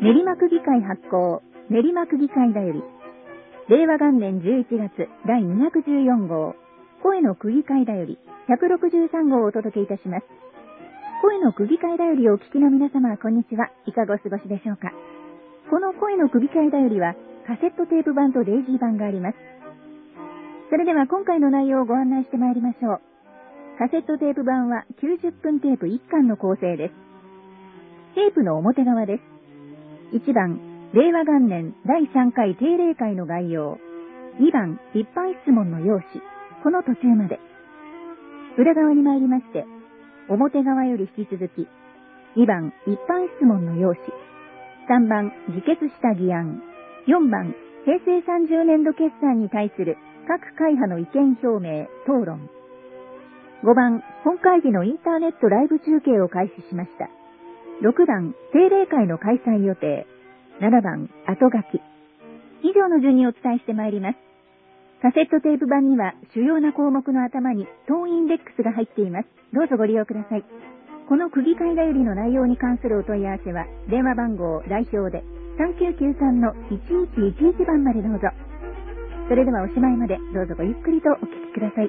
練馬区議会発行、練馬区議会だより、令和元年11月第214号、声の区議会だより163号をお届けいたします。声の区議会だよりをお聞きの皆様、こんにちは。いかがお過ごしでしょうか。この声の区議会だよりは、カセットテープ版とデイジー版があります。それでは今回の内容をご案内してまいりましょう。カセットテープ版は90分テープ1巻の構成です。テープの表側です。1番、令和元年第3回定例会の概要。2番、一般質問の用紙。この途中まで。裏側に参りまして、表側より引き続き、2番、一般質問の用紙。3番、議決した議案。4番、平成30年度決算に対する各会派の意見表明、討論。5番、本会議のインターネットライブ中継を開始しました。6番、定例会の開催予定。7番、後書き。以上の順にお伝えしてまいります。カセットテープ版には主要な項目の頭に当インデックスが入っています。どうぞご利用ください。この区議会だよりの内容に関するお問い合わせは、電話番号代表で3993-1111番までどうぞ。それではおしまいまでどうぞごゆっくりとお聞きください。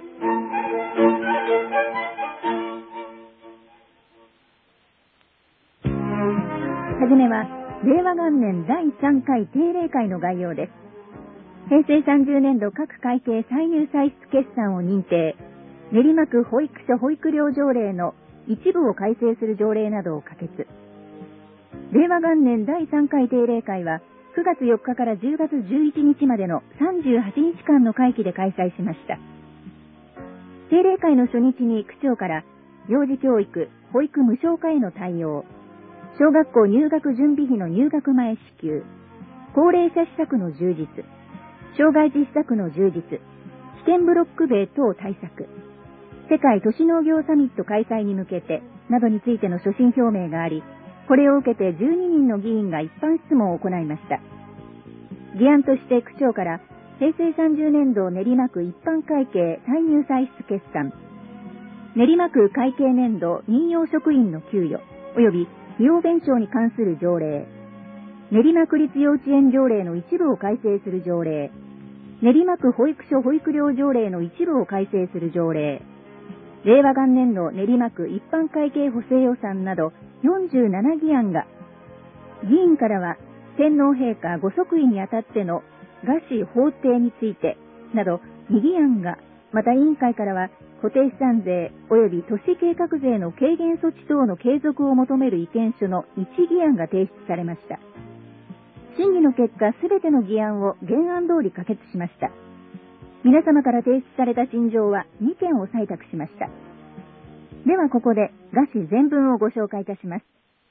はじめは、令和元年第3回定例会の概要です。平成30年度各会計歳入歳出決算を認定、練馬区保育所保育料条例の一部を改正する条例などを可決。令和元年第3回定例会は9月4日から10月11日までの38日間の会期で開催しました。定例会の初日に区長から幼児教育、保育無償化への対応、小学校入学準備費の入学前支給、高齢者施策の充実、障害児施策の充実、危険ブロック塀等対策、世界都市農業サミット開催に向けてなどについての所信表明があり、これを受けて12人の議員が一般質問を行いました。議案として区長から平成30年度練馬区一般会計歳入歳出決算、練馬区会計年度任用職員の給与及び費用弁償に関する条例、練馬区立幼稚園条例の一部を改正する条例、練馬区保育所保育料条例の一部を改正する条例、令和元年度練馬区一般会計補正予算など47議案が、議員からは天皇陛下ご即位にあたっての賀詞法定についてなど2議案が、また委員会からは固定資産税及び都市計画税の軽減措置等の継続を求める意見書の1議案が提出されました。審議の結果、すべての議案を原案通り可決しました。皆様から提出された陳情は2件を採択しました。ではここで賀詞全文をご紹介いたします。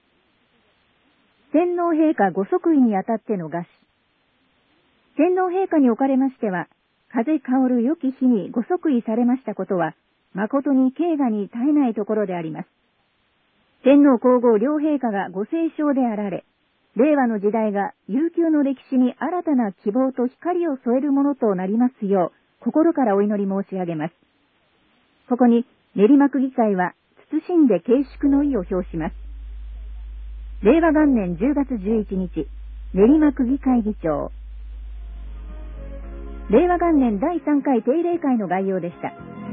天皇陛下ご即位にあたっての賀詞。天皇陛下におかれましては、風薫る良き日にご即位されましたことは、誠に敬賀に絶えないところであります。天皇皇后両陛下がご斉唱であられ、令和の時代が悠久の歴史に新たな希望と光を添えるものとなりますよう、心からお祈り申し上げます。ここに練馬区議会は謹んで敬祝の意を表します。令和元年10月11日、練馬区議会議長。令和元年第3回定例会の概要でした。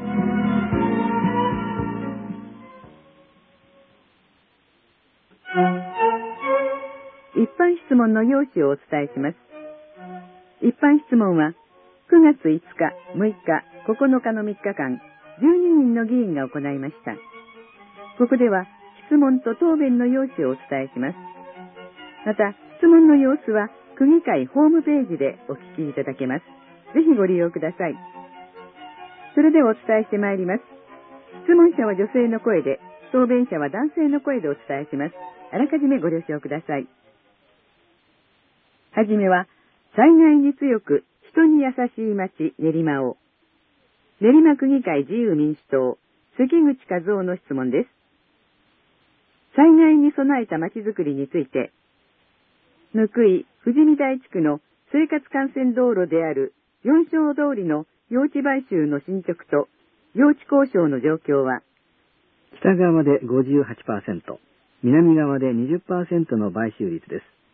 一般質問の用紙をお伝えします。一般質問は9月5日、6日、9日の3日間、12人の議員が行いました。ここでは質問と答弁の用紙をお伝えします。また、質問の様子は区議会ホームページでお聞きいただけます。ぜひご利用ください。それではお伝えしてまいります。質問者は女性の声で、答弁者は男性の声でお伝えします。あらかじめご了承ください。はじめは、災害に強く人に優しい町練馬を。練馬区議会自由民主党、関口和夫の質問です。災害に備えた町づくりについて、貫井富士見台地区の生活幹線道路である四正通りの用地買収の進捗と用地交渉の状況は、 北側で 58%、南側で 20% の買収率です。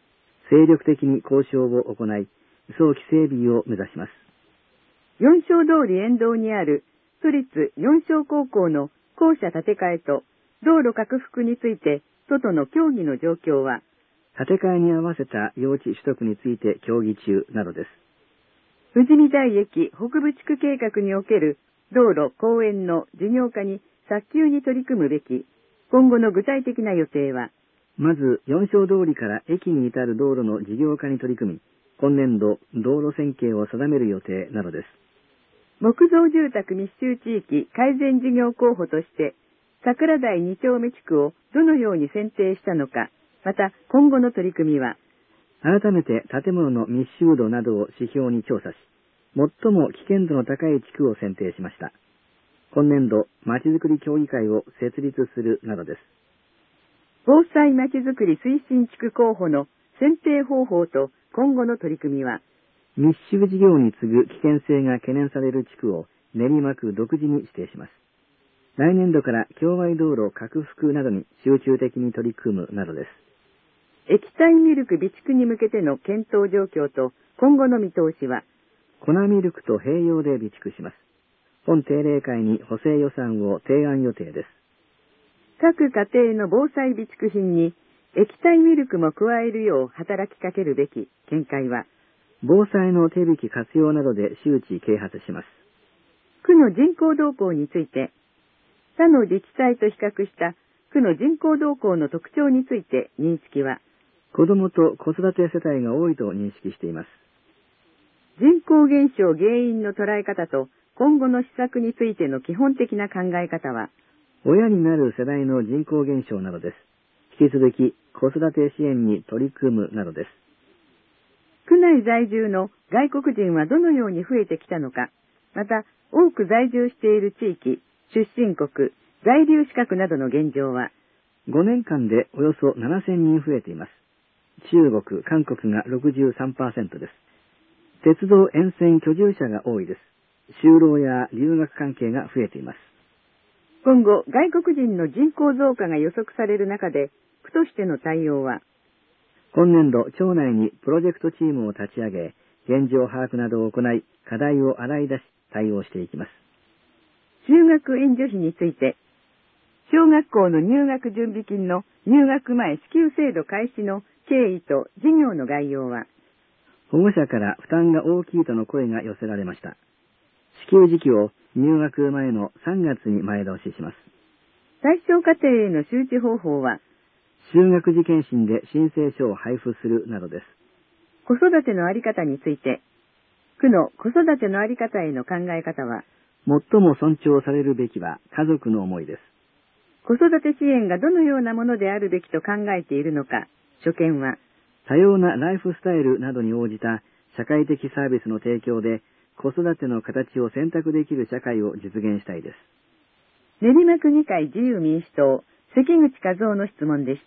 精力的に交渉を行い、早期整備を目指します。 四正通り沿道にある都立四正高校の校舎建て替えと道路拡幅について都との協議の状況は、 建て替えに合わせた用地取得について協議中などです。 富士見台駅北部地区計画における道路・公園の事業化に早急に取り組むべき、今後の具体的な予定は、 まず、四正通りから駅に至る道路の事業化に取り組み、今年度道路線形を定める予定などです。 木造住宅密集地域改善事業候補として、桜台2丁目地区をどのように選定したのか、また今後の取り組みは、 改めて建物の密集度などを指標に調査し、最も危険度の高い地区を選定しました。今年度、まちづくり協議会を設立するなどです。 防災まちづくり推進地区候補の選定方法と今後の取り組みは、 密集事業に次ぐ危険性が懸念される地区を練馬区独自に指定します。来年度から境外道路拡幅などに集中的に取り組むなどです。 液体ミルク備蓄に向けての検討状況と今後の見通しは、 粉ミルクと併用で備蓄します。本定例会に補正予算を提案予定です。 各家庭の防災備蓄品に液体ミルクも加えるよう働きかけるべき見解は、 防災の手引き活用などで周知啓発します。 区の人口動向について、他の自治体と比較した区の人口動向の特徴について認識は、 子どもと子育て世帯が多いと認識しています。 人口減少原因の捉え方と今後の施策についての基本的な考え方は、 親になる世代の人口減少などです。引き続き子育て支援に取り組むなどです。 区内在住の外国人はどのように増えてきたのか、また多く在住している地域、出身国、在留資格などの現状は、 5年間でおよそ7000人増えています。中国、韓国が 63% です。鉄道沿線居住者が多いです。就労や留学関係が増えています。 今後、外国人の人口増加が予測される中で、区としての対応は、 今年度、町内にプロジェクトチームを立ち上げ、現状把握などを行い、課題を洗い出し、対応していきます。 就学援助費について、小学校の入学準備金の入学前支給制度開始の経緯と事業の概要は、 保護者から負担が大きいとの声が寄せられました。支給時期を入学前の3月に前倒しします。 対象家庭への周知方法は、 就学時検診で申請書を配布するなどです。 子育てのあり方について、区の子育てのあり方への考え方は、 最も尊重されるべきは家族の思いです。 子育て支援がどのようなものであるべきと考えているのか、所見は、 多様なライフスタイルなどに応じた社会的サービスの提供で子育ての形を選択できる社会を実現したいです。 練馬区議会自由民主党、関口和夫の質問でした。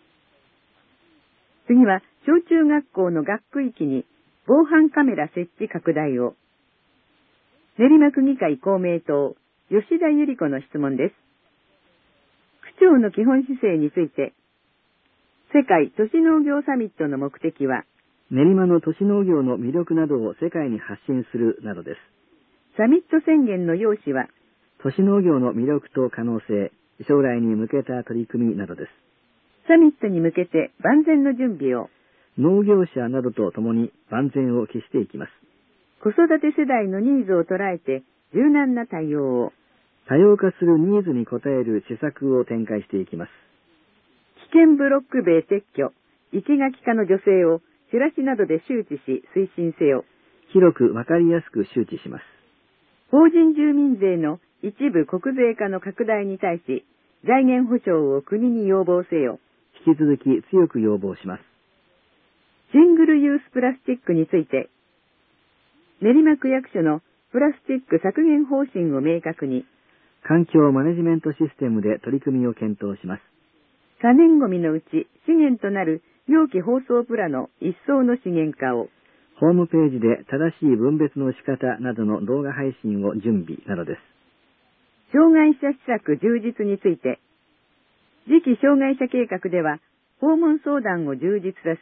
次は、小中学校の学区域に防犯カメラ設置拡大を。練馬区議会公明党、吉田百合子の質問です。区長の基本姿勢について、世界都市農業サミットの目的は、 練馬の都市農業の魅力などを世界に発信するなどです。 サミット宣言の要旨は、 都市農業の魅力と可能性、将来に向けた取り組みなどです。 サミットに向けて万全の準備を、 農業者などと共に万全を期していきます。 子育て世代のニーズを捉えて柔軟な対応を、 多様化するニーズに応える施策を展開していきます。 危険ブロック塀撤去、生垣化の助成をチラシなどで周知し推進せよ。 広くわかりやすく周知します。 法人住民税の一部国税化の拡大に対し、財源保障を国に要望せよ。 引き続き強く要望します。 シングルユースプラスチックについて、練馬区役所のプラスチック削減方針を明確に、 環境マネジメントシステムで取り組みを検討します。 可燃ごみのうち資源となる容器包装プラの一層の資源化を、 ホームページで正しい分別の仕方などの動画配信を準備などです。 障害者施策充実について、次期障害者計画では訪問相談を充実させ、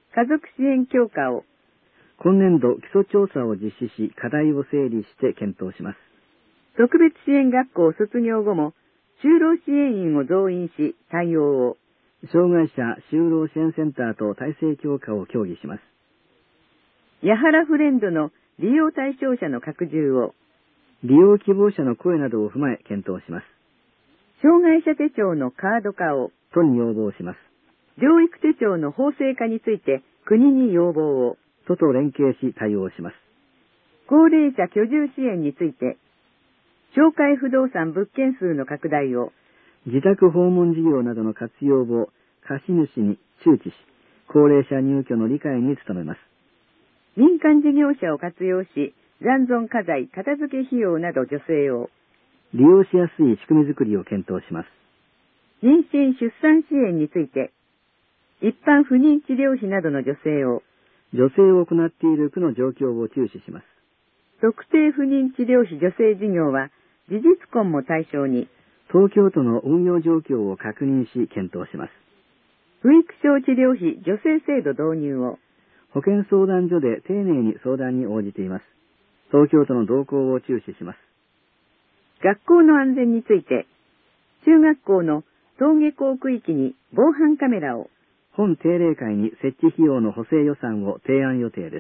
家族支援強化を、 今年度基礎調査を実施し、課題を整理して検討します。 特別支援学校卒業後も、就労支援員を増員し、対応を、 障害者就労支援センターと体制強化を協議します。 ヤハラフレンドの利用対象者の拡充を、 利用希望者の声などを踏まえ検討します。 障害者手帳のカード化を、 都に要望します。 療育手帳の法制化について国に要望を、 都と連携し対応します。 高齢者居住支援について、紹介不動産物件数の拡大を、 自宅訪問事業などの活用を貸主に周知し、高齢者入居の理解に努めます。 民間事業者を活用し、残存家財片付け費用など助成を、 利用しやすい仕組みづくりを検討します。 妊娠出産支援について、一般不妊治療費などの助成を、 助成を行っている区の状況を注視します。 特定不妊治療費助成事業は、事実婚も対象に、 東京都の運用状況を確認し検討します。 不育症治療費助成制度導入を、 保健相談所で丁寧に相談に応じています。東京都の動向を注視します。 学校の安全について、中学校の登下校区域に防犯カメラを、 本定例会に設置費用の補正予算を提案予定です。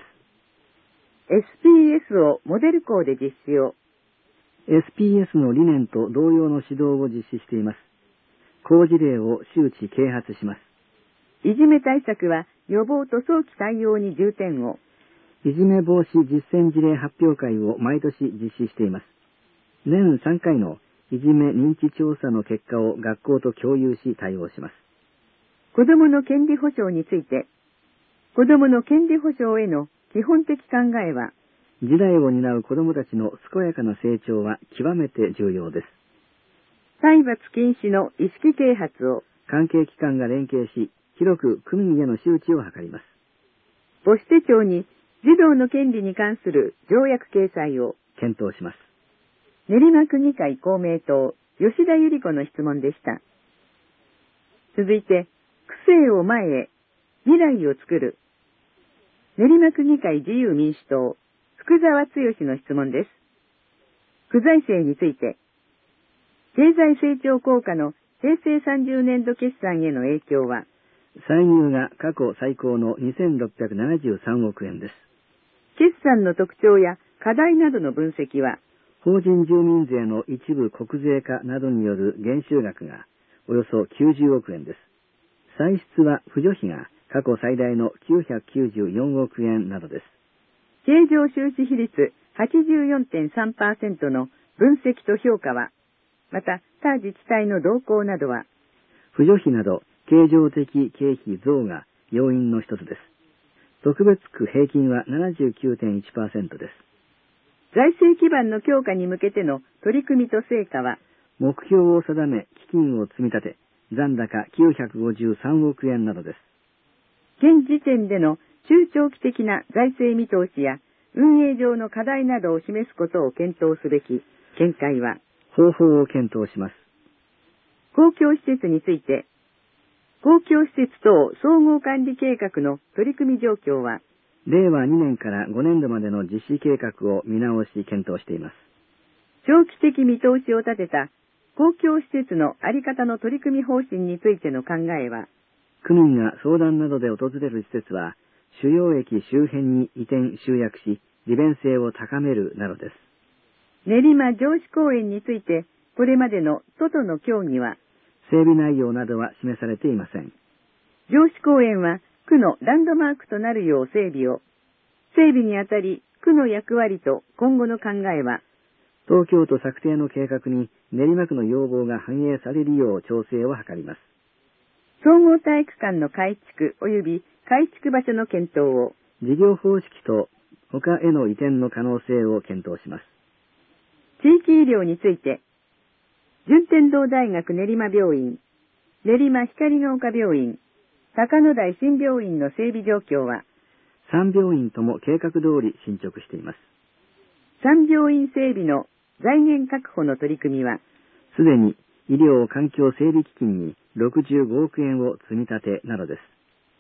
SPS をモデル校で実施を、 SPS の理念と同様の指導を実施しています。好事例を周知啓発します。 いじめ対策は予防と早期対応に重点を、 いじめ防止実践事例発表会を毎年実施しています。年3回のいじめ認知調査の結果を学校と共有し対応します。 子どもの権利保障について、子どもの権利保障への基本的考えは、 時代を担う子どもたちの健やかな成長は極めて重要です。 体罰禁止の意識啓発を、 関係機関が連携し、広く区民への周知を図ります。 母子手帳に児童の権利に関する条約掲載を検討します。 練馬区議会公明党、吉田百合子の質問でした。続いて、区政を前へ、未来を作る。練馬区議会自由民主党、福沢剛の質問です。区財政について、経済成長効果の平成30年度決算への影響は、 歳入が過去最高の2673億円です。 決算の特徴や課題などの分析は、 法人住民税の一部国税化などによる減収額がおよそ90億円です。歳出は扶助費が過去最大の994億円などです。 経常収支比率 84.3% の分析と評価は、また他自治体の動向などは、 扶助費など経常的経費増が要因の一つです。特別区平均は 79.1% です。 財政基盤の強化に向けての取り組みと成果は、 目標を定め基金を積み立て、残高953億円などです。 現時点での中長期的な財政見通しや運営上の課題などを示すことを検討すべき見解は、 方法を検討します。 公共施設について、公共施設等総合管理計画の取り組み状況は、 令和2年から5年度までの実施計画を見直し検討しています。 長期的見通しを立てた公共施設のあり方の取り組み方針についての考えは、 区民が相談などで訪れる施設は、主要駅周辺に移転集約し、利便性を高めるなどです。 練馬城址公園について、これまでの都との協議は、 整備内容などは示されていません。 城址公園は区のランドマークとなるよう整備を、整備にあたり区の役割と今後の考えは、 東京都策定の計画に練馬区の要望が反映されるよう調整を図ります。 総合体育館の改築及び改築場所の検討を、 事業方式と他への移転の可能性を検討します。 地域医療について、順天堂大学練馬病院、練馬光が丘病院、高野台新病院の整備状況は、 3病院とも計画通り進捗しています。 3病院整備の財源確保の取り組みは、 すでに医療環境整備基金に65億円を積み立てなどです。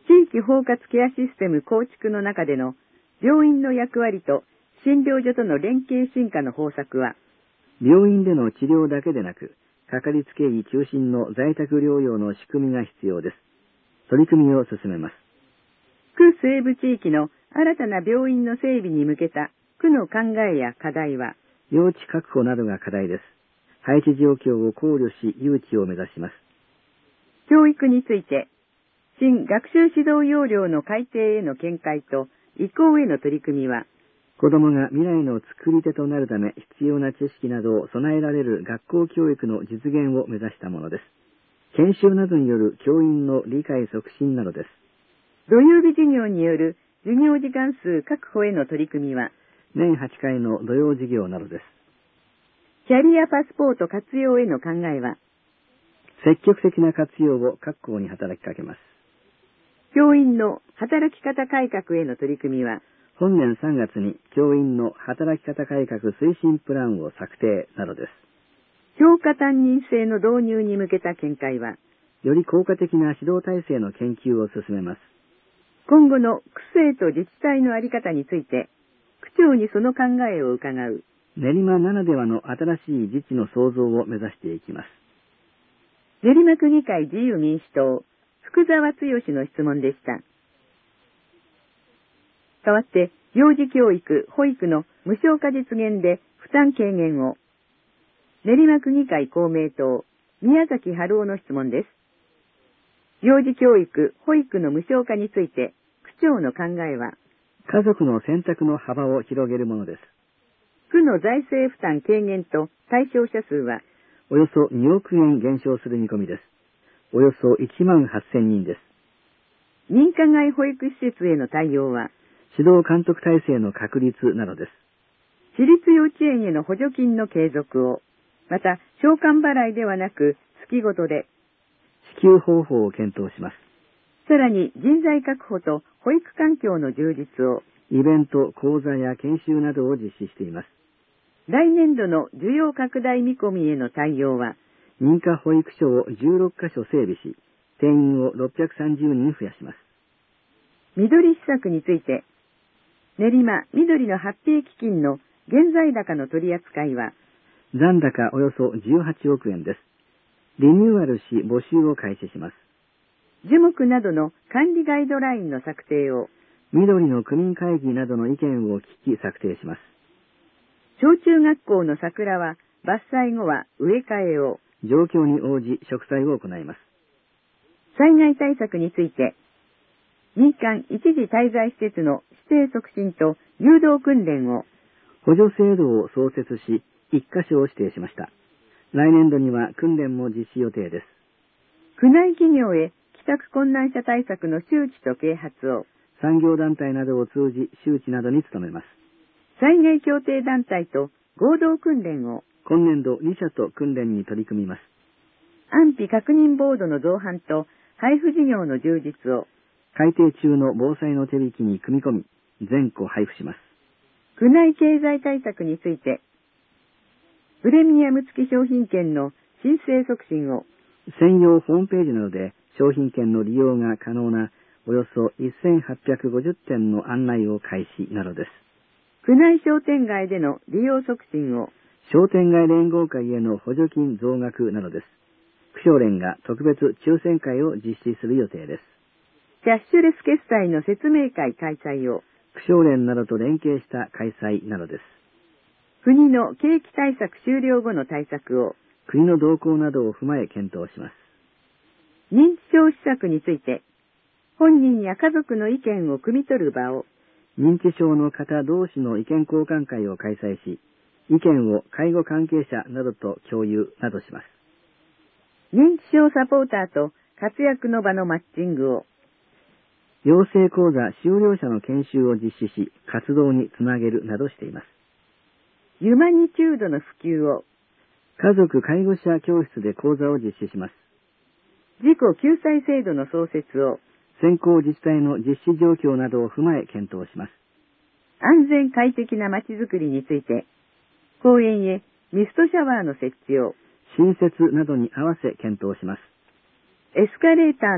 地域包括ケアシステム構築の中での病院の役割と診療所との連携進化の方策は、 病院での治療だけでなく、かかりつけ医中心の在宅療養の仕組みが必要です。取り組みを進めます。 区西部地域の新たな病院の整備に向けた区の考えや課題は、 用地確保などが課題です。配置状況を考慮し、誘致を目指します。 教育について、新学習指導要領の改定への見解と移行への取り組みは、 子供が未来の作り手となるため必要な知識などを備えられる学校教育の実現を目指したものです。研修などによる教員の理解促進などです。 土曜日授業による授業時間数確保への取り組みは、 年8回の土曜授業などです。 キャリアパスポート活用への考えは、 積極的な活用を各校に働きかけます。 教員の働き方改革への取り組みは、 本年3月に教員の働き方改革推進プランを策定などです。 教科担任制の導入に向けた見解は、 より効果的な指導体制の研究を進めます。 今後の区政と自治体の在り方について、区長にその考えを伺う。 練馬ならではの新しい自治の創造を目指していきます。 練馬区議会自由民主党、福沢剛の質問でした。代わって、幼児教育、保育の無償化実現で負担軽減を。練馬区議会公明党、宮崎春夫の質問です。幼児教育、保育の無償化について、区長の考えは、 家族の選択の幅を広げるものです。 区の財政負担軽減と対象者数は、 およそ2億円減少する見込みです。およそ1万8000人です。 認可外保育施設への対応は、 指導監督体制の確立などです。 私立幼稚園への補助金の継続を、また、償還払いではなく、月ごとで、 支給方法を検討します。 さらに人材確保と保育環境の充実を、 イベント、講座や研修などを実施しています。 来年度の需要拡大見込みへの対応は、 認可保育所を16カ所整備し、定員を630人増やします。 緑施策について、練馬緑のハッピー基金の現在高の取り扱いは、 残高およそ18億円です。リニューアルし募集を開始します。 樹木などの管理ガイドラインの策定を、 緑の区民会議などの意見を聞き策定します。 小中学校の桜は伐採後は植え替えを、 状況に応じ植栽を行います。 災害対策について、民間一時滞在施設の指定促進と誘導訓練を、 補助制度を創設し、1カ所を指定しました。来年度には訓練も実施予定です。 区内企業へ帰宅困難者対策の周知と啓発を、 産業団体などを通じ周知などに努めます。 災害協定団体と合同訓練を、 今年度2社と訓練に取り組みます。 安否確認ボードの造反と配布事業の充実を、 改定中の防災の手引きに組み込み、全戸配布します。 区内経済対策について、プレミアム付き商品券の申請促進を、 専用ホームページなどで商品券の利用が可能なおよそ1850点の案内を開始などです。 区内商店街での利用促進を、 商店街連合会への補助金増額などです。区商連が特別抽選会を実施する予定です。 キャッシュレス決済の説明会開催を、 区商連などと連携した開催などです。 国の景気対策終了後の対策を、 国の動向などを踏まえ検討します。 認知症施策について、本人や家族の意見を汲み取る場を、 認知症の方同士の意見交換会を開催し、意見を介護関係者などと共有などします。 認知症サポーターと活躍の場のマッチングを、 養成講座修了者の研修を実施し、活動につなげるなどしています。 ユマニチュードの普及を、 家族介護者教室で講座を実施します。 自己救済制度の創設を、 先行自治体の実施状況などを踏まえ検討します。 安全快適な街づくりについて、公園へミストシャワーの設置を、 新設などに合わせ検討します。 エスカレーターの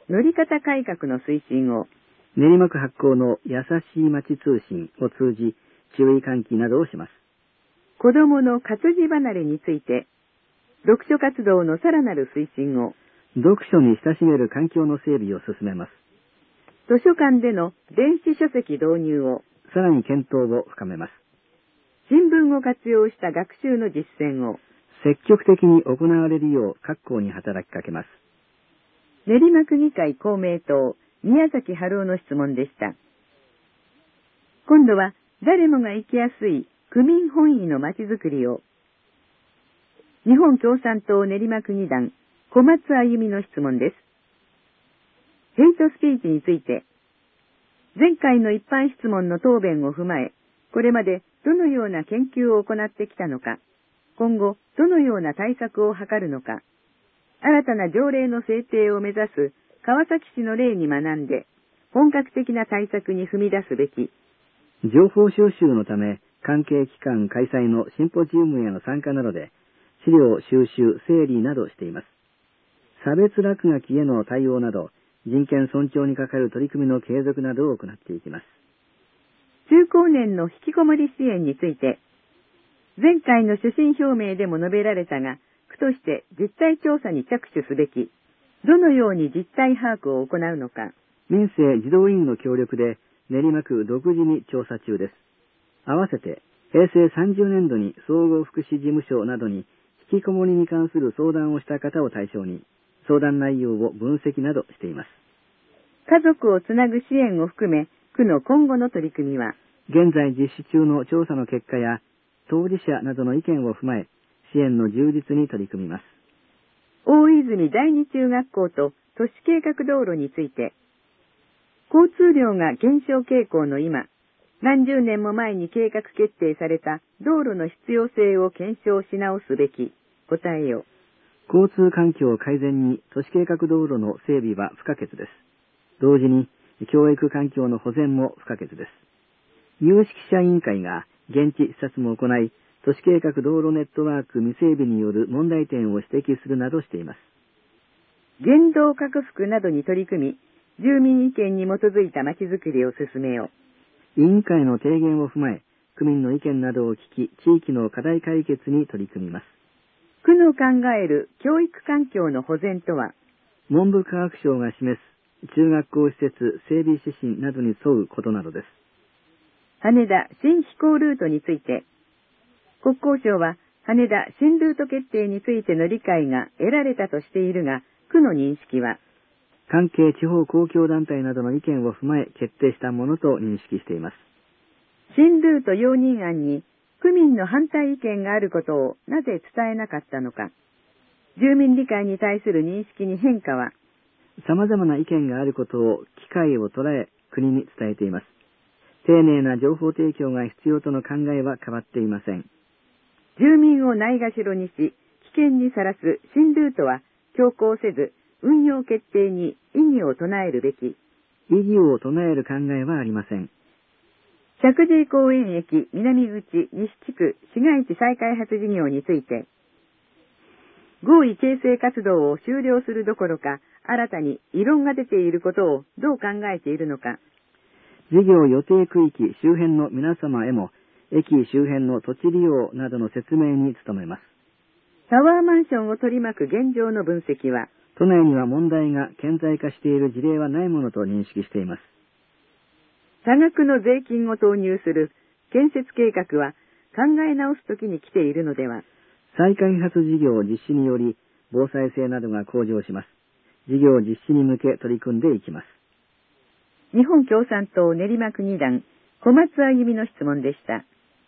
乗り方改革の推進を、 練馬区発行の優しい街通信を通じ、注意喚起などをします。 子どもの活字離れについて、読書活動のさらなる推進を、 読書に親しめる環境の整備を進めます。 図書館での電子書籍導入を、 さらに検討を深めます。 新聞を活用した学習の実践を、 積極的に行われるよう各校に働きかけます。 練馬区議会公明党、宮崎春夫の質問でした。今度は誰もが行きやすい区民本位のまちづくりを、日本共産党練馬区議団、小松あゆみの質問です。ヘイトスピーチについて、前回の一般質問の答弁を踏まえ、これまでどのような研究を行ってきたのか、今後どのような対策を図るのか、新たな条例の制定を目指す川崎市の例に学んで、本格的な対策に踏み出すべき。 情報収集のため、関係機関開催のシンポジウムへの参加などで、資料収集、整理などしています。差別落書きへの対応など、人権尊重に係る取り組みの継続などを行っていきます。 中高年の引きこもり支援について、前回の所信表明でも述べられたが、区として実態調査に着手すべき、どのように実態把握を行うのか。 民生児童委員の協力で練馬区独自に調査中です。合わせて平成30年度に総合福祉事務所などに引きこもりに関する相談をした方を対象に相談内容を分析などしています。 家族をつなぐ支援を含め、区の今後の取り組みは、 現在実施中の調査の結果や当事者などの意見を踏まえ、支援の充実に取り組みます。 大泉第二中学校と都市計画道路について、交通量が減少傾向の今、何十年も前に計画決定された道路の必要性を検証し直すべき。答えよ。 交通環境改善に都市計画道路の整備は不可欠です。同時に教育環境の保全も不可欠です。有識者委員会が現地視察も行い、都市計画道路ネットワーク未整備による問題点を指摘するなどしています。 言動拡幅などに取り組み、住民意見に基づいたまちづくりを進めよう。委員会の提言を踏まえ、区民の意見などを聞き、地域の課題解決に取り組みます。 区の考える教育環境の保全とは、 文部科学省が示す中学校施設整備指針などに沿うことなどです。 羽田新飛行ルートについて、国交省は羽田新ルート決定についての理解が得られたとしているが、区の認識は、 関係地方公共団体などの意見を踏まえ決定したものと認識しています。 新ルート容認案に区民の反対意見があることをなぜ伝えなかったのか。住民理解に対する認識に変化は、 様々な意見があることを機会を捉え国に伝えています。丁寧な情報提供が必要との考えは変わっていません。 住民をないがしろにし、危険にさらす新ルートは強行せず、運用決定に異議を唱えるべき。 異議を唱える考えはありません。 石神井公園駅南口西地区市街地再開発事業について、合意形成活動を終了するどころか、新たに異論が出ていることをどう考えているのか。 事業予定区域周辺の皆様へも、駅周辺の土地利用などの説明に努めます。 タワーマンションを取り巻く現状の分析は、 都内には問題が顕在化している事例はないものと認識しています。 多額の税金を投入する建設計画は考え直す時に来ているのでは。 再開発事業実施により防災性などが向上します。事業実施に向け取り組んでいきます。 日本共産党練馬区議団小松あゆみの質問でした。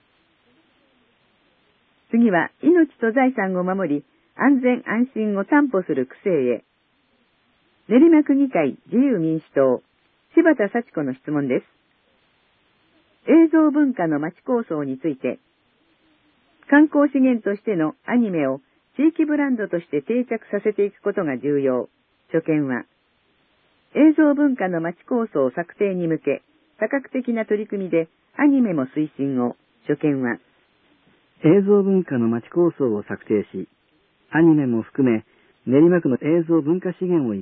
次は命と財産を守り安全安心を担保する区政へ。練馬区議会自由民主党柴田幸子の質問です。映像文化の町構想について、観光資源としてのアニメを地域ブランドとして定着させていくことが重要。所見は、映像文化の町構想策定に向け、多角的な取り組みでアニメも推進を。所見は、 映像文化の町構想を策定し、アニメも含め練馬区の映像文化資源を生かし、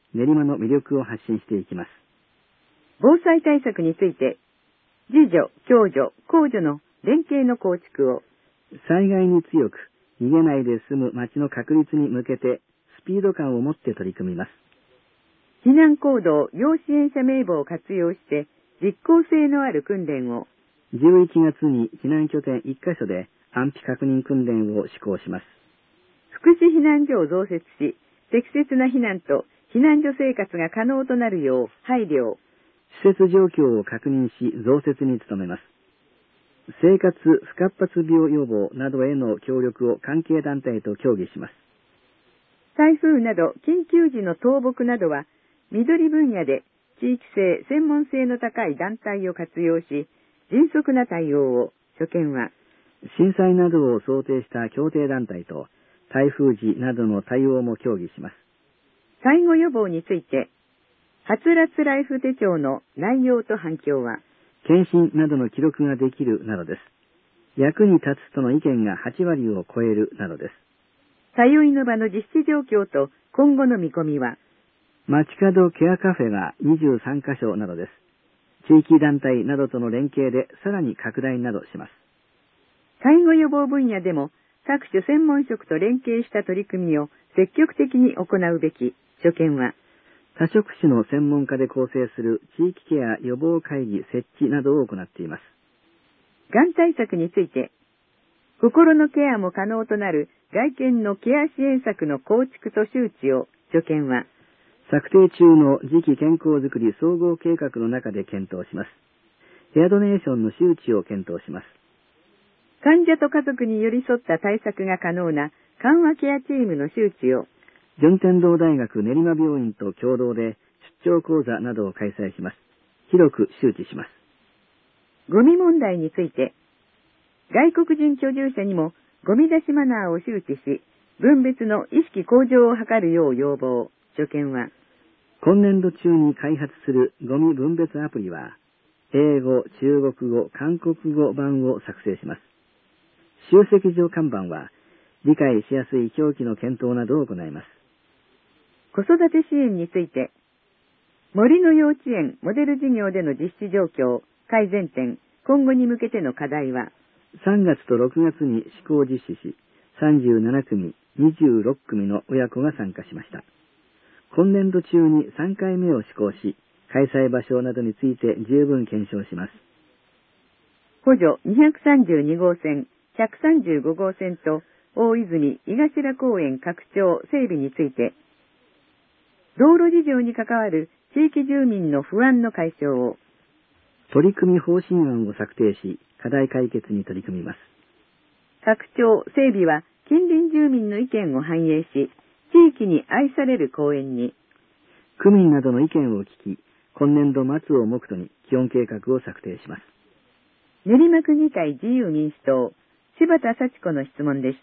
練馬の魅力を発信していきます。 防災対策について、自助、共助、公助の連携の構築を、 災害に強く、逃げないで済む町の確立に向けて、スピード感を持って取り組みます。 避難行動要支援者名簿を活用して、実効性のある訓練を、 11月に避難拠点1カ所で安否確認訓練を施行します。 福祉避難所を増設し、適切な避難と避難所生活が可能となるよう配慮を、 施設状況を確認し増設に努めます。生活不活発病予防などへの協力を関係団体と協議します。 台風など緊急時の倒木などは、緑分野で地域性、専門性の高い団体を活用し、迅速な対応を、所見は、 震災などを想定した協定団体と台風時などの対応も協議します。 介護予防について、はつらつライフ手帳の内容と反響は、 検診などの記録ができるなどです。役に立つとの意見が8割を超えるなどです。 通いの場の実施状況と今後の見込みは、 街角ケアカフェが23カ所などです。地域団体などとの連携でさらに拡大などします。 介護予防分野でも各種専門職と連携した取り組みを積極的に行うべき、所見は、 多職種の専門家で構成する地域ケア予防会議設置などを行っています。 がん対策について、心のケアも可能となる外見のケア支援策の構築と周知を、所見は、 策定中の次期健康づくり総合計画の中で検討します。ヘアドネーションの周知を検討します。 患者と家族に寄り添った対策が可能な緩和ケアチームの周知を、 順天堂大学練馬病院と共同で出張講座などを開催します。広く周知します。 ゴミ問題について、外国人居住者にもゴミ出しマナーを周知し、分別の意識向上を図るよう要望、所見は、 今年度中に開発するゴミ分別アプリは、英語、中国語、韓国語版を作成します。集積所看板は、理解しやすい表記の検討などを行います。 子育て支援について、森の幼稚園モデル事業での実施状況、改善点、今後に向けての課題は、 3月と6月に試行実施し、37組、26組の親子が参加しました。今年度中に3回目を施行し、開催場所などについて十分検証します。 補助232号線、135号線と大泉井頭公園拡張整備について、道路事情に関わる地域住民の不安の解消を、 取り組み方針案を策定し、課題解決に取り組みます。 拡張整備は近隣住民の意見を反映し、地域に愛される公園に、 区民などの意見を聞き、今年度末を目途に基本計画を策定します。 練馬区議会自由民主党、柴田幸子の質問でした。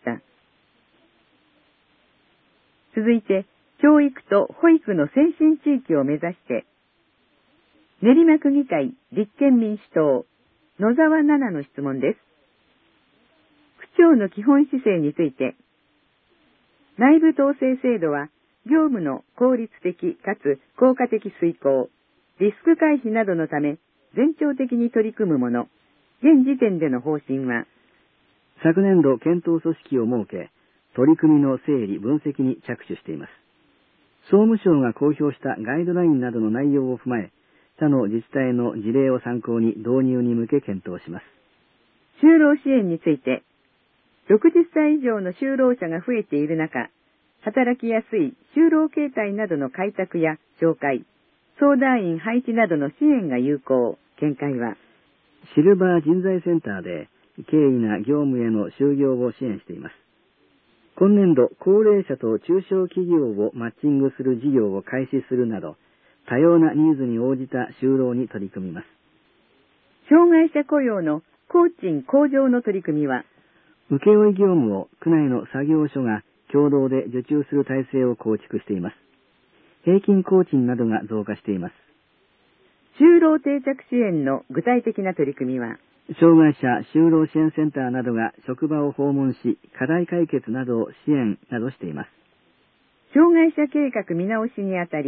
続いて、教育と保育の先進地域を目指して、練馬区議会立憲民主党、野沢奈々の質問です。区長の基本姿勢について、内部統制制度は業務の効率的かつ効果的遂行、リスク回避などのため全庁的に取り組むもの、現時点での方針は、 昨年度検討組織を設け、取り組みの整理・分析に着手しています。総務省が公表したガイドラインなどの内容を踏まえ、他の自治体の事例を参考に導入に向け検討します。 就労支援について、60歳以上の就労者が増えている中、働きやすい就労形態などの開拓や紹介、相談員配置などの支援が有効、見解は、 シルバー人材センターで経緯な業務への就業を支援しています。今年度、高齢者と中小企業をマッチングする事業を開始するなど、多様なニーズに応じた就労に取り組みます。 障害者雇用の工賃向上の取り組みは、 請負業務を区内の作業所が共同で受注する体制を構築しています。平均工賃などが増加しています。 就労定着支援の具体的な取り組みは、 障害者就労支援センターなどが職場を訪問し、課題解決などを支援などしています。 障害者計画見直しにあたり、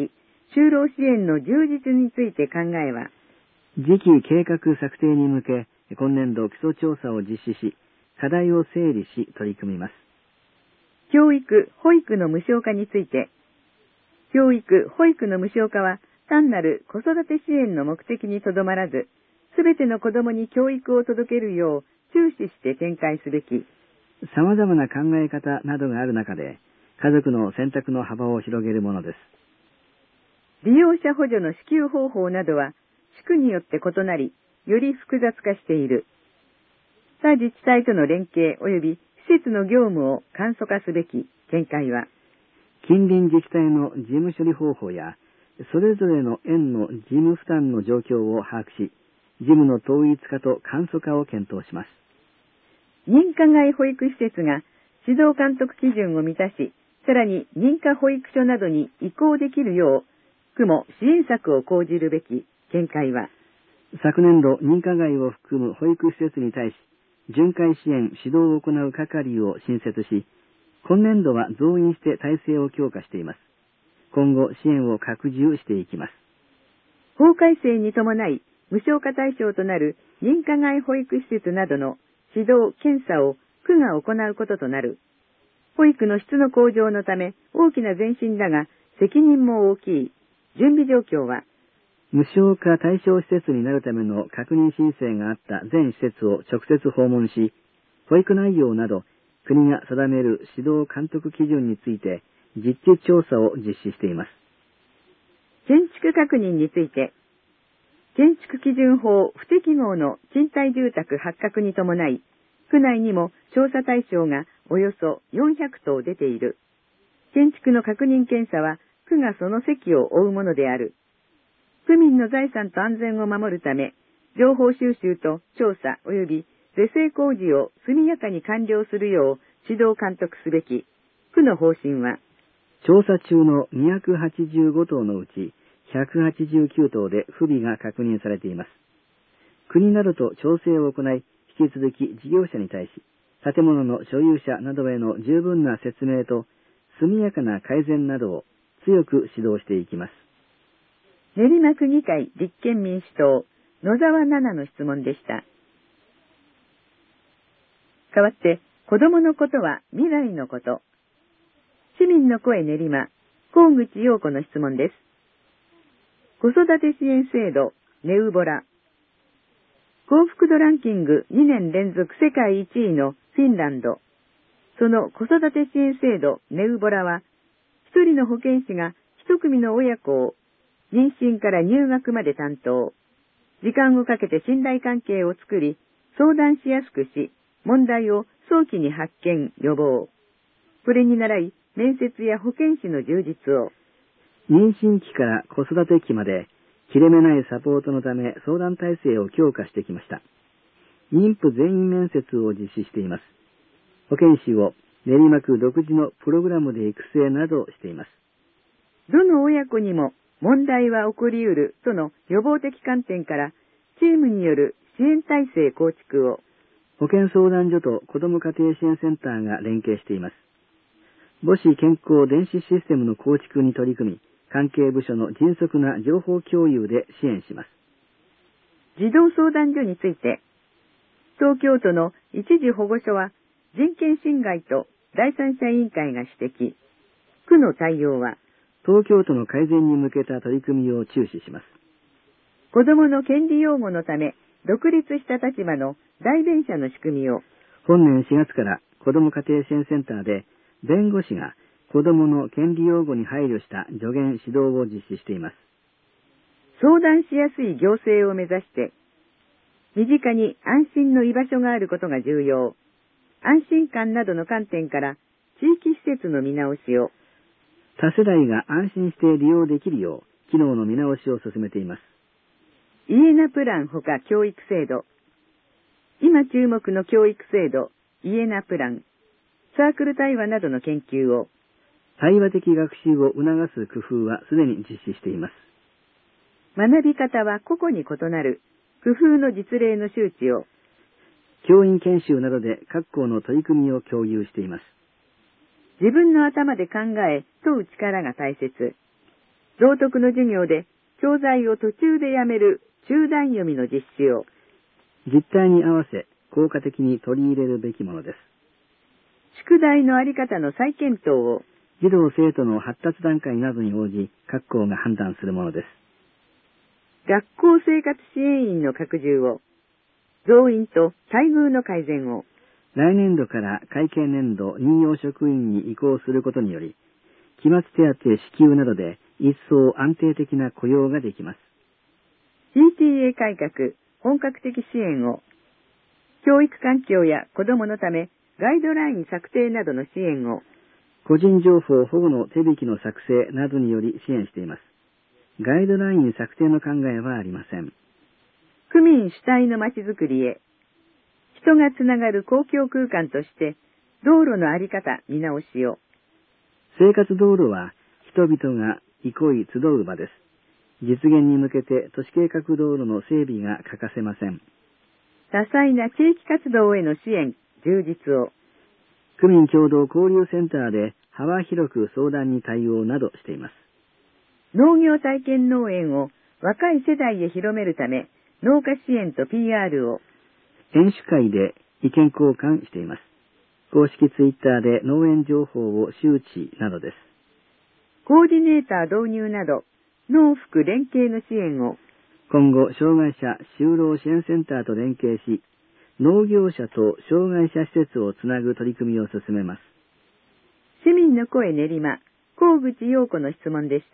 就労支援の充実について考えは、 次期計画策定に向け、今年度基礎調査を実施し、課題を整理し取り組みます。 教育・保育の無償化について、教育・保育の無償化は単なる子育て支援の目的にとどまらず、すべての子供に教育を届けるよう注視して展開すべき。 様々な考え方などがある中で、家族の選択の幅を広げるものです。 利用者補助の支給方法などは、地区によって異なり、より複雑化している。他自治体との連携及び施設の業務を簡素化すべき見解は、 近隣自治体の事務処理方法や、それぞれの園の事務負担の状況を把握し、事務の統一化と簡素化を検討します。 認可外保育施設が指導監督基準を満たし、さらに認可保育所などに移行できるよう、区も支援策を講じるべき見解は、 昨年度認可外を含む保育施設に対し、巡回支援・指導を行う係を新設し、今年度は増員して体制を強化しています。今後支援を拡充していきます。 法改正に伴い無償化対象となる認可外保育施設などの指導・検査を区が行うこととなる。保育の質の向上のため大きな前進だが責任も大きい。準備状況は、 無償化対象施設になるための確認申請があった全施設を直接訪問し、保育内容など国が定める指導監督基準について実地調査を実施しています。 建築確認について、建築基準法不適合の賃貸住宅発覚に伴い、区内にも調査対象がおよそ400棟出ている。建築の確認検査は区がその責を負うものである。区民の財産と安全を守るため、情報収集と調査及び是正工事を速やかに完了するよう指導監督すべき。区の方針は、 調査中の285棟のうち189棟で不備が確認されています。国などと調整を行い、引き続き事業者に対し、建物の所有者などへの十分な説明と速やかな改善などを強く指導していきます。 練馬区議会立憲民主党野沢奈々の質問でした。代わって、子供のことは未来のこと。市民の声練馬、河口陽子の質問です。子育て支援制度、ネウボラ。幸福度ランキング2年連続世界1位のフィンランド。その子育て支援制度、ネウボラは、一人の保健師が一組の親子を妊娠から入学まで担当。時間をかけて信頼関係を作り、相談しやすくし、問題を早期に発見、予防。これに倣い、面接や保健師の充実を。 妊娠期から子育て期まで、切れ目ないサポートのため相談体制を強化してきました。妊婦全員面接を実施しています。保健師を練馬区独自のプログラムで育成などしています。 どの親子にも問題は起こり得るとの予防的観点から、チームによる支援体制構築を。 保健相談所と子ども家庭支援センターが連携しています。母子健康電子システムの構築に取り組み、関係部署の迅速な情報共有で支援します。 児童相談所について、東京都の一時保護所は人権侵害と第三者委員会が指摘。区の対応は、 東京都の改善に向けた取り組みを注視します。 子どもの権利擁護のため、独立した立場の代弁者の仕組みを。 本年4月から子ども家庭支援センターで、弁護士が子どもの権利擁護に配慮した助言指導を実施しています。 相談しやすい行政を目指して、身近に安心の居場所があることが重要。安心感などの観点から地域施設の見直しを。 多世代が安心して利用できるよう機能の見直しを進めています。 イエナプランほか教育制度。今注目の教育制度、イエナプラン、サークル対話などの研究を。 対話的学習を促す工夫はすでに実施しています。 学び方は個々に異なる工夫の実例の周知を。 教員研修などで各校の取り組みを共有しています。 自分の頭で考え、問う力が大切。 道徳の授業で教材を途中でやめる中断読みの実施を実態に合わせ効果的に取り入れるべきものです。 宿題のあり方の再検討を児童生徒の発達段階などに応じ各校が判断するものです。 学校生活支援員の拡充を増員と待遇の改善を来年度から会計年度任用職員に移行することにより、期末手当支給などで一層安定的な雇用ができます。 PTA 改革、本格的支援を、教育環境や子どものためガイドライン策定などの支援を、 個人情報保護の手引きの作成などにより支援しています。ガイドライン策定の考えはありません。 区民主体のまちづくりへ、人がつながる公共空間として道路のあり方見直しを。 生活道路は人々が憩い集う場です。実現に向けて都市計画道路の整備が欠かせません。 多彩な地域活動への支援、充実を。 区民共同交流センターで幅広く相談に対応などしています。 農業体験農園を若い世代へ広めるため、農家支援と PR を。 園主会で意見交換しています。公式ツイッターで農園情報を周知などです。 コーディネーター導入など、農福連携の支援を。 今後、障害者就労支援センターと連携し、農業者と障害者施設をつなぐ取り組みを進めます。 市民の声練馬、河口陽子の質問でした。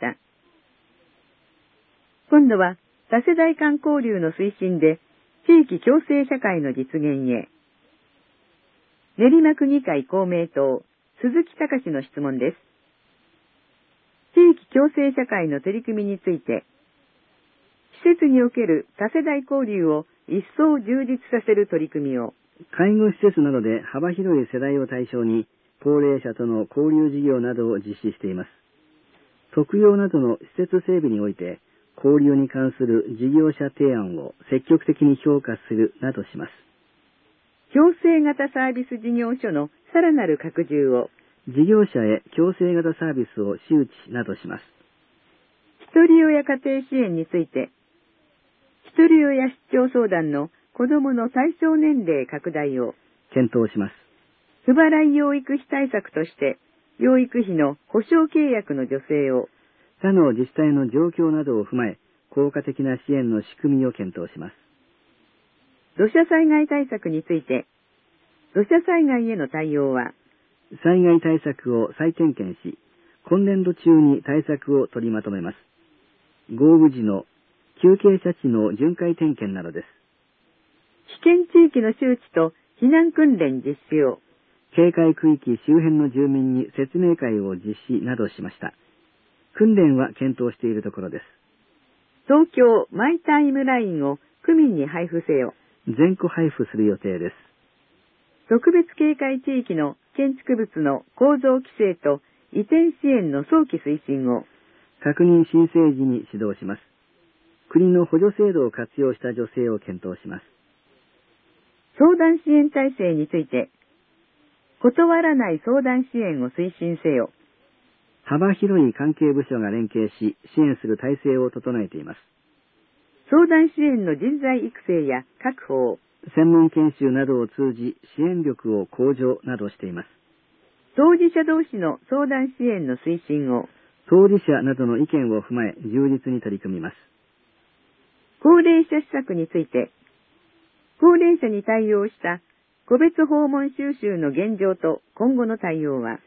今度は多世代間交流の推進で地域共生社会の実現へ。練馬区議会公明党、鈴木隆の質問です。地域共生社会の取り組みについて、施設における多世代交流を一層充実させる取り組みを。 介護施設などで幅広い世代を対象に、高齢者との交流事業などを実施しています。特養などの施設整備において、交流に関する事業者提案を積極的に評価するなどします。 共生型サービス事業所のさらなる拡充を。 事業者へ共生型サービスを周知などします。 ひとり親家庭支援について、ひとり親出張相談の子どもの対象年齢拡大を検討します。 不払い養育費対策として、養育費の保証契約の助成を、 他の自治体の状況などを踏まえ、効果的な支援の仕組みを検討します。 土砂災害対策について、土砂災害への対応は、 災害対策を再点検し、今年度中に対策を取りまとめます。豪雨時の急傾斜地の巡回点検などです。 危険地域の周知と避難訓練実施を、 警戒区域周辺の住民に説明会を実施などしました。訓練は検討しているところです。 東京マイタイムラインを区民に配布せよ。 全戸配布する予定です。 特別警戒地域の建築物の構造規制と移転支援の早期推進を、 確認申請時に指導します。国の補助制度を活用した助成を検討します。 相談支援体制について、断らない相談支援を推進せよ。 幅広い関係部署が連携し、支援する体制を整えています。 相談支援の人材育成や確保を、 専門研修などを通じ、支援力を向上などしています。 当事者同士の相談支援の推進を、 当事者などの意見を踏まえ、充実に取り組みます。 高齢者施策について、高齢者に対応した個別訪問収集の現状と今後の対応は、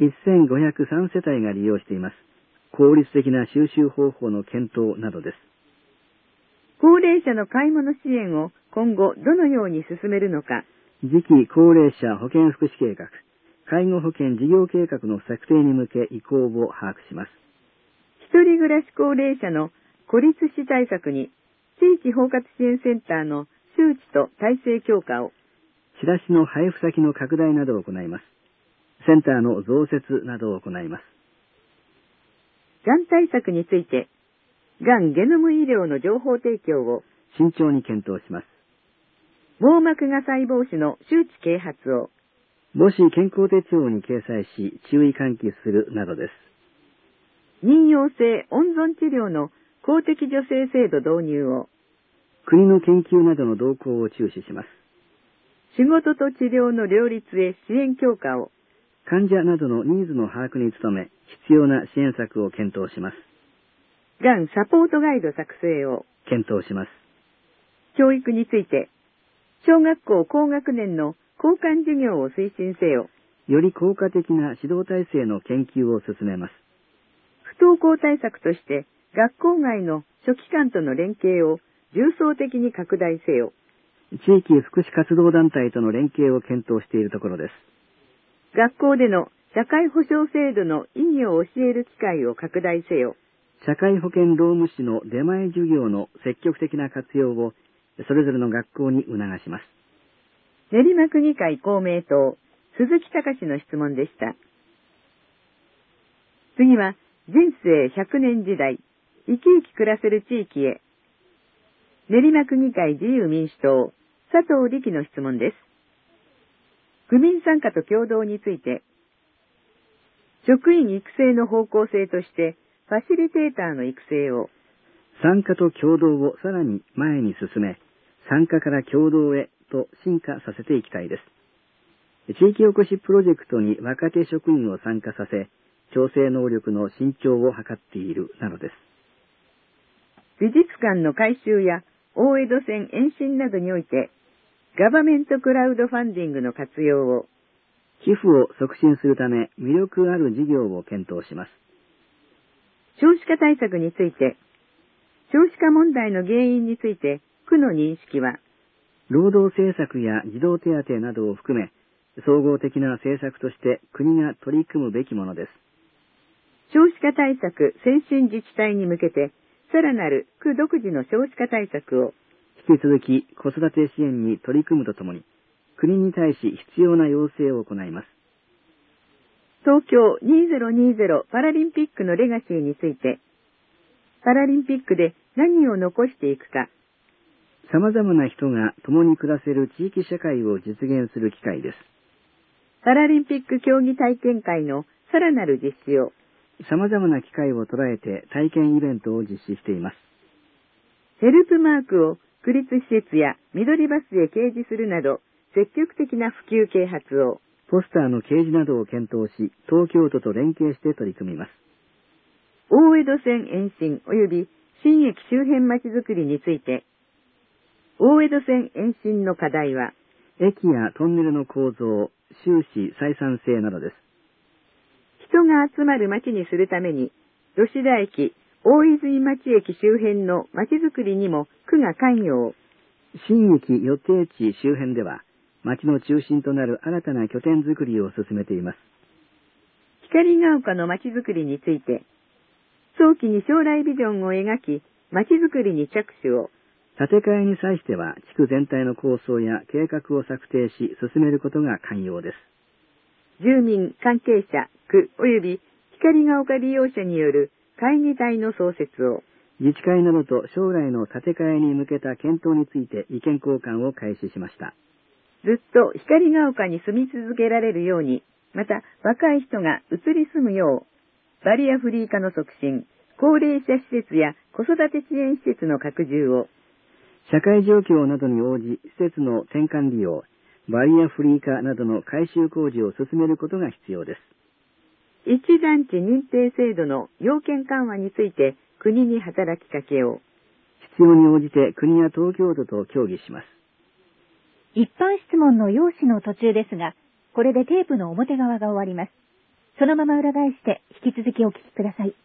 1503世帯が利用しています。効率的な収集方法の検討などです。 高齢者の買い物支援を今後どのように進めるのか。 次期高齢者保健福祉計画、介護保険事業計画の策定に向け意向を把握します。 一人暮らし高齢者の孤立死対策に地域包括支援センターの周知と体制強化を。 チラシの配布先の拡大などを行います。センターの増設などを行います。 がん対策について、がんゲノム医療の情報提供を慎重に検討します。 網膜芽細胞腫の周知啓発を母子健康手帳に掲載し、注意喚起するなどです。 妊用性温存治療の公的助成制度導入を、 国の研究などの動向を注視します。 仕事と治療の両立へ支援強化を、 患者などのニーズの把握に努め、必要な支援策を検討します。 がんサポートガイド作成を検討します。 教育について、小学校高学年の交換授業を推進せよ。 より効果的な指導体制の研究を進めます。 不登校対策として、学校外の書記官との連携を重層的に拡大せよ。 地域福祉活動団体との連携を検討しているところです。 学校での社会保障制度の意義を教える機会を拡大せよ。 社会保険労務士の出前授業の積極的な活用をそれぞれの学校に促します。 練馬区議会公明党、鈴木隆の質問でした。次は、人生100年時代、生き生き暮らせる地域へ。練馬区議会自由民主党、佐藤力の質問です。区民参加と共同について、職員育成の方向性として、ファシリテーターの育成を、 参加と共同をさらに前に進め、参加から共同へと進化させていきたいです。地域おこしプロジェクトに若手職員を参加させ、調整能力の伸長を図っているなのです。 美術館の改修や大江戸線延伸などにおいて、ガバメントクラウドファンディングの活用を、 寄付を促進するため魅力ある事業を検討します。 少子化対策について、少子化問題の原因について、区の認識は、 労働政策や児童手当などを含め、総合的な政策として国が取り組むべきものです。 少子化対策先進自治体に向けて、さらなる区独自の少子化対策を、 引き続き子育て支援に取り組むとともに、国に対し必要な要請を行います。 東京2020パラリンピックのレガシーについて、パラリンピックで何を残していくか、 様々な人が共に暮らせる地域社会を実現する機会です。 パラリンピック競技体験会のさらなる実施を、 様々な機会を捉えて体験イベントを実施しています。 ヘルプマークを区立施設や緑バスへ掲示するなど、積極的な普及啓発を、 ポスターの掲示などを検討し、東京都と連携して取り組みます。 大江戸線延伸及び新駅周辺まちづくりについて、大江戸線延伸の課題は、 駅やトンネルの構造、収支採算性などです。 人が集まる街にするために、吉田駅、大泉町駅周辺の街づくりにも区が関与を、 新駅予定地周辺では、町の中心となる新たな拠点づくりを進めています。 光が丘の街づくりについて、早期に将来ビジョンを描き、街づくりに着手を、 建て替えに際しては、地区全体の構想や計画を策定し、進めることが肝要です。 住民、関係者、区及び光が丘利用者による会議体の創設を、 自治会などと将来の建て替えに向けた検討について意見交換を開始しました。 ずっと光が丘に住み続けられるように、また若い人が移り住むよう、バリアフリー化の促進、高齢者施設や子育て支援施設の拡充を、 社会状況などに応じ施設の転換利用、バリアフリー化などの改修工事を進めることが必要です。 一団地認定制度の要件緩和について国に働きかけを、 必要に応じて国や東京都と協議します。 一般質問の用紙の途中ですが、これでテープの表側が終わります。そのまま裏返して引き続きお聞きください。